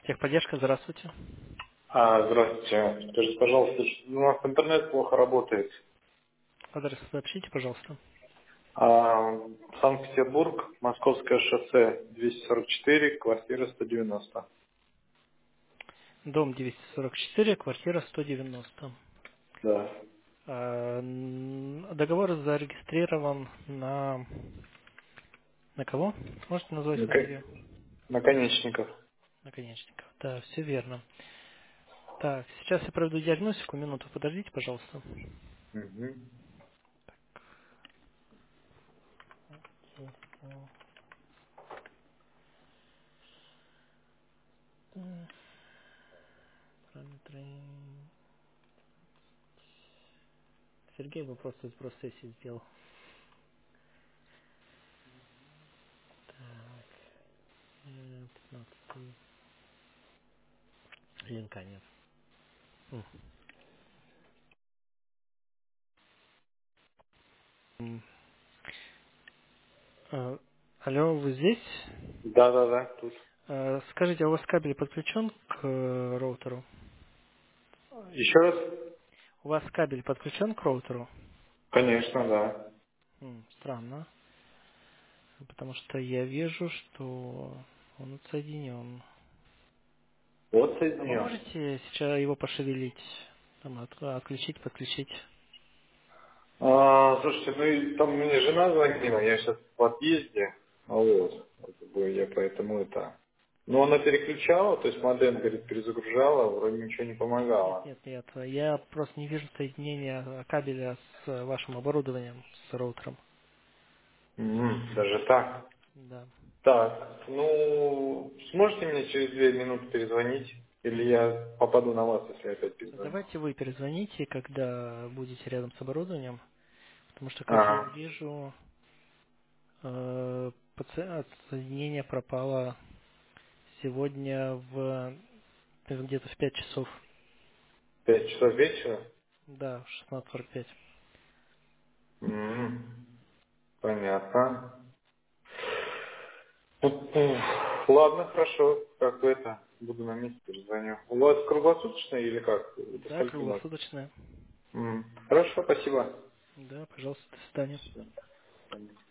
Техподдержка, здравствуйте. Здравствуйте. Скажите, пожалуйста, у нас интернет плохо работает. Адрес сообщите, пожалуйста. Санкт-Петербург, Московское шоссе, 244, квартира 190. Дом 244, квартира 190. Да. Договор зарегистрирован на кого? Можете назвать Нак- фамилию? Наконечников. Наконечников. Да, все верно. Так, сейчас я проведу диагностику. Минуту подождите, пожалуйста. Мгм. Параметры. Сергей бы просто сброс сессии сделал. Так, 15. Ленка нет. М. Алло, вы здесь? Да, тут. Скажите, а у вас кабель подключен к роутеру? Еще раз? У вас кабель подключен к роутеру? Конечно, да. Странно, потому что я вижу, что он отсоединен. Вот А вы соединен. можете сейчас его пошевелить? Там, отключить, подключить? Слушайте, ну и там мне жена звонила, я сейчас в отъезде, как бы я поэтому это... Ну, она переключала, то есть модем, говорит, перезагружала, вроде ничего не Нет, помогало. нет, нет. Я просто не вижу соединения кабеля с вашим оборудованием, с роутером. Даже так? Да. Так, ну, сможете мне через 2 минуты перезвонить? Или я попаду на вас, если я опять перезвоню? Давайте вы перезвоните, когда будете рядом с оборудованием, потому что, как я Ага, вижу, соединение пропало сегодня где-то в 5 часов. 5 часов вечера? Да, в 16:45. М, Понятно. Ладно, хорошо, как бы это, буду на месте, перезвоню. У вас круглосуточно или как? До Да, скольки можно? круглосуточная. Хорошо, спасибо. Да, пожалуйста, до свидания. Всё.